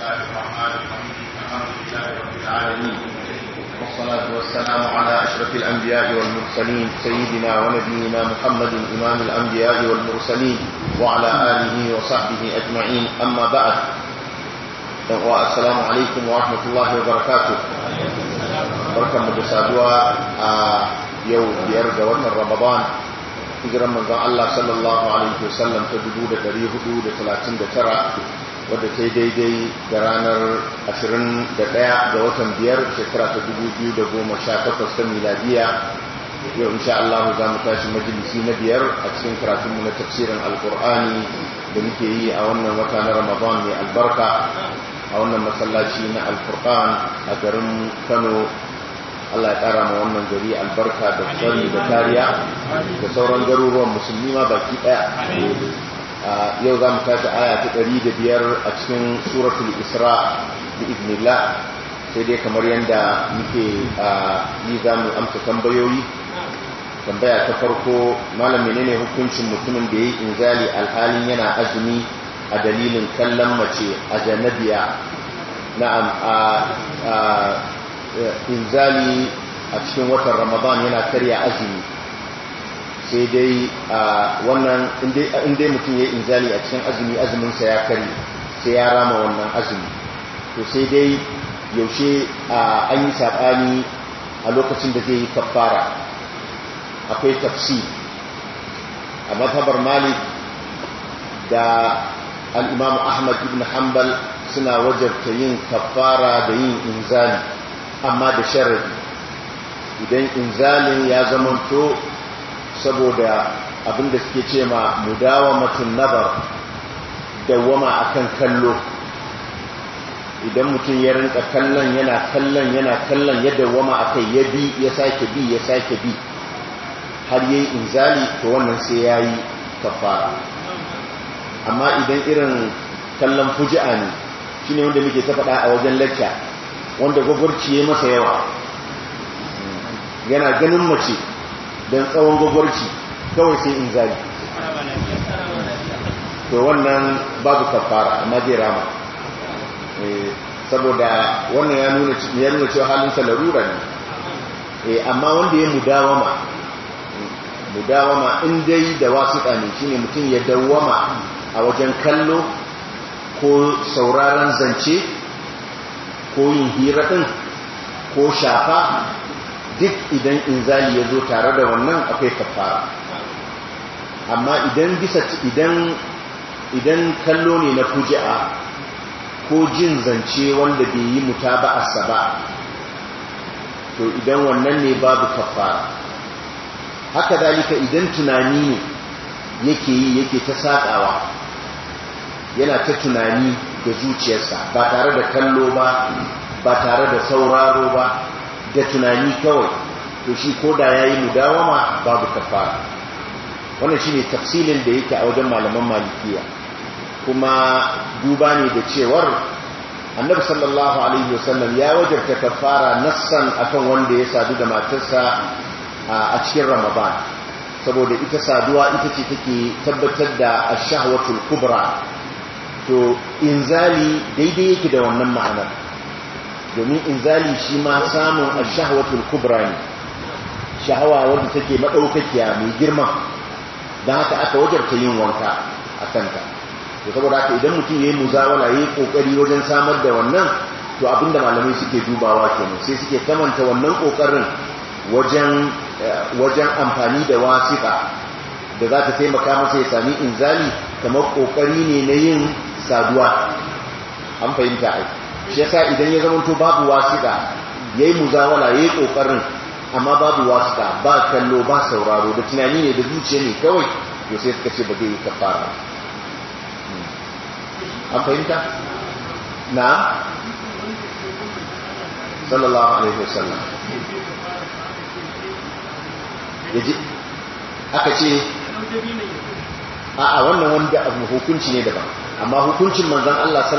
الله الرحمن الرحيم الحمد لله رب العالمين والصلاة والسلام على أشرف الأنبياء والمرسلين سيدنا ونبينا محمد إمام الأنبياء والمرسلين وعلى آله وصحبه أجمعين أما بعد والسلام عليكم ورحمة الله وبركاته بركة مجسادوا يوم بيرجى وطن رمضان hijiran manzon Allah sallallahu alaihi wasallam ta 1439 wadda ta yi daidai da ranar 21 ga watan 5 shekara ta 2018 ta miladiya. Yau insha Allah za mu tashi majalisi na 5 a cikin karatunmu na tafsirin alkur'ani da muke yi a wannan wata na Ramadan mai albarka a wannan masallaci na Al-Furqan a garin Kano. Allah ya ƙara ma wannan gari albarka da tsari da kariya da sauran garuruwan musulmi ma baki ɗaya. Yau za mu tashi aya ta 105 a cikin suratul Isra bi iznillah, sai dai kamar yadda muke yi za mu amsa tambayoyi. Tambaya ta farko, malam menene hukuncin mutumin da ya yi inzali alhalin yana azumi a dalilin kallon mace a janabiya? Na'am, inzali a cikin watan Ramadan yana karya azumi, sai dai wannan inda mutum ya yi inzali a cikin azumi, azuminsa ya kari sai ya rama wannan azumi. To sai dai yaushe an yi saɓani a lokacin da zai yi kafara, akwai tafsir a mazhabar Malik da al-Imam Ahmad ibn Hanbal suna wajabta yin kafara da yin inzali, amma da sharadi idan inzalin ya zamanto saboda abinda suke ce ma mudawamatul nazar, dawama akan kallo. Idan mutum ya rinka kallon yana kallon ya dawama akai, ya bi ya sake bi har yayi inzali, to wannan sai yayi kafara. Amma idan irin kallon fuji'a ne, shine wanda muke ta faɗa a wajen lecture, wanda gwagwarci ya masa yawa, yana ganin mace don tsawon gwagwarci kawai sai in zali, to wannan babu kafara, amma zai rama. Saboda wannan ya nuna cewa halinsa larura ne. Amma wanda ya mudawama in dai da wasiƙa ne, shine mutum ya dawwama a wajen kallo ko sauraron zance ko yin hira ɗin ko shafa, duk idan inzali ya zo tare da wannan akwai kafara. Amma idan kallo ne na fuji'a ko jin zance wanda bai yi mutaba'arsa ba, to idan wannan ne babu kafara. Haka dalika idan tunani ne yake ta saƙawa, yana ta tunani da zuciyarsa ba tare da kallo ba tare da sauraro ba, da tunani kawai, to shi ko da yayi mudawama babu kafara. Wannan shine tafsilin da yake a wajen malaman malikiya, kuma duba ne da cewar Annabi sallallahu alaihi wasallam ya wajabta kafara nassan akan wanda ya sadu da matarsa a cikin Ramadan, saboda ita saduwa ita ce take tabbatar da ash-shahwatul kubra. To inzali daidai yake da wannan ma'anar, domin inzali shi ma samun ash-shahwatul kubra ne, shahawa wanda take madaukakiya mai girma, dan haka aka wajarta yin wanka a kanta. To saboda haka idan mutum yayi muzawala, yayi kokari wajen samar da wannan, to abinda malamai suke dubawa kenan, sai suke kamanta wannan kokarin wajen amfani da wasiƙa da za ta taimaka masa ya sami inzali, kamar kokari ne na yin saduwa. An fahimta ai, shi yasa idan ya zama to babu wasiƙa, yayi muzawala, yayi kokarin, amma babu wasiƙa, ba kallo ba sauraro, da tunani ne da zuciya ne kawai, to sai suka ce ba zai yi kafara. An fahimta? Na sallallahu alaihi wasallam yaji aka ce a wannan wanda hukunci ne daban, amma hukuncin manzon Allah